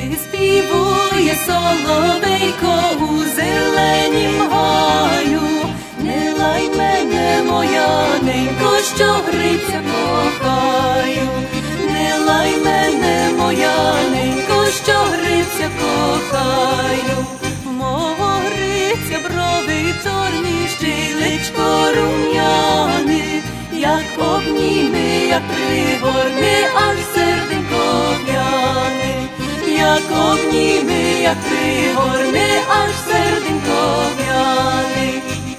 Співує соловейко у зеленім гаю, не лай мене, моя ненько, що гриця кохаю, не лай мене, моя ненько, що гриця кохаю. Мого гриця брови чорні, щілечко рум'яне, як обніме, як пригорне, аж серденько в'яне. Як обніме, як пригорне, аж серденько в'яне.